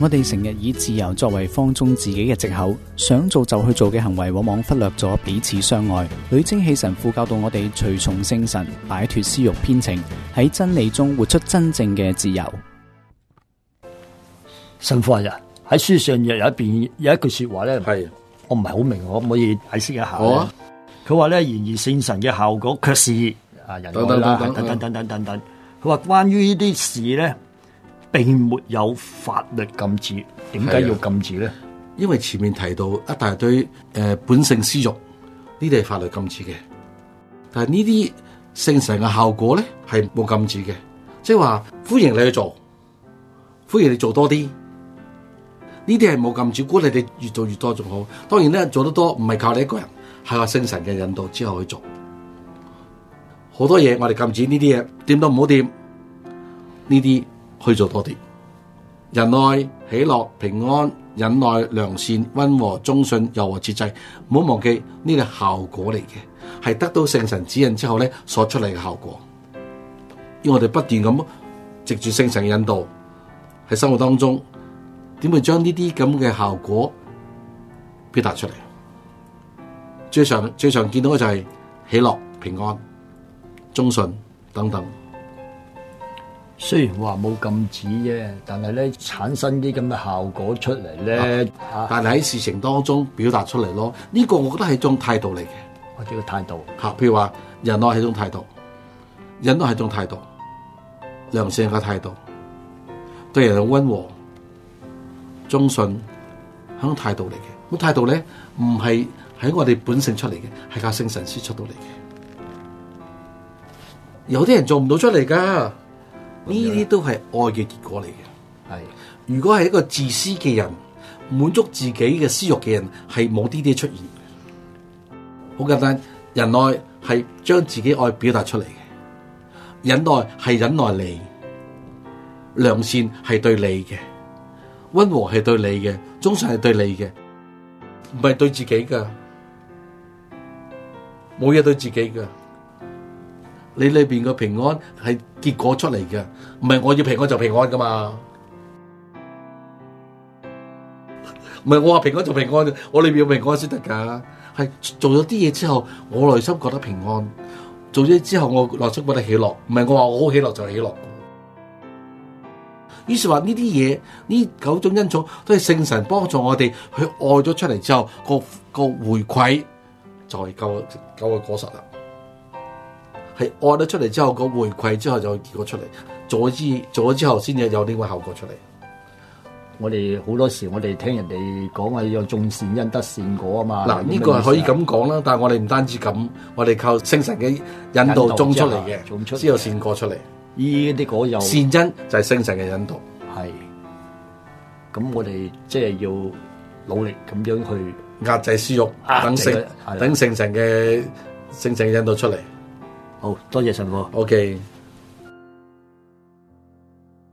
我哋成日以自由作為放縱自己嘅藉口，想做就去做嘅行為，往往忽略咗彼此相愛。女精氣神父教導我哋隨從聖神，擺脫私慾偏情，喺真理中活出真正嘅自由。 神父啊，喺書上有一邊有一句說話咧， 係我唔係好明，可唔可以解釋一下？ 好啊。 佢話咧，然而聖神嘅效果卻是仁愛啦，等。佢話關於呢啲事咧，並沒有法律禁止。點解要禁止咧？ 因為前面提到一大堆本性私欲，呢啲係法律禁止嘅。但係呢啲聖神嘅效果咧係冇禁止嘅，即係話歡迎你去做，歡迎你做多啲。呢啲係冇禁止，鼓勵你越做越多仲好。當然咧，做得多唔係靠你一個人，係靠聖神嘅引導之後去做。好多嘢我哋禁止呢啲嘢，掂都唔好掂。呢啲去做多啲。仁愛、喜樂、平安、忍耐、良善、溫和、忠信、柔和、節制，唔好忘記呢個效果嚟嘅，係得到聖神指引之後咧所出嚟嘅效果。要我哋不斷咁藉住聖神嘅引導喺生活當中，點會將呢啲咁嘅效果表達出嚟？最常見到嘅就係喜樂、平安、忠信等等。 雖然話冇禁止啫，但係咧產生啲咁嘅效果出嚟咧， 但係喺事情當中表達出嚟咯。呢個我覺得係一種態度嚟嘅。 或者個態度嚇，譬如話仁愛係一種態度，忍耐係一種態度，良善嘅態度，對人嘅溫和、忠信係一種態度嚟嘅。咁態度咧唔係喺我哋本性出嚟嘅，係靠聖神先出到嚟嘅。有啲人做唔到出嚟㗎。呢啲都係愛嘅結果嚟嘅。 係， 如果係一個自私嘅人，滿足自己嘅私欲嘅人，係冇啲出現。好簡單，仁愛係將自己愛表達出嚟嘅，忍耐係忍耐你，良善係對你嘅，溫和係對你嘅，忠信係對你嘅，唔係對自己噶，冇嘢對自己噶。你裏邊嘅平安係結果出嚟嘅，唔係我要平安就平安噶嘛，唔係我話平安就平安，我裏邊要平安先得噶。係做咗啲嘢之後，我內心覺得平安；做咗之後，我內心覺得喜樂。唔係我話我好喜樂就喜樂。於是話呢啲嘢，呢9種因素都係聖神幫助我哋去愛咗出嚟之後，個回饋就係夠嘅果實啦。係愛咗出嚟之後，個回饋之後就結果出嚟，做咗之後先至有呢個效果出嚟。 我哋好多時，我哋聽人哋講話有種善因得善果啊嘛。 嗱，呢個係可以咁講啦，但係我哋唔單止咁，我哋靠聖神嘅引導種出嚟嘅，先有善果出嚟。 呢啲果有善因就係聖神嘅引導。 係，咁我哋即係要努力咁樣去壓制私慾，等聖神嘅引導出嚟。 好多謝神父。 OK。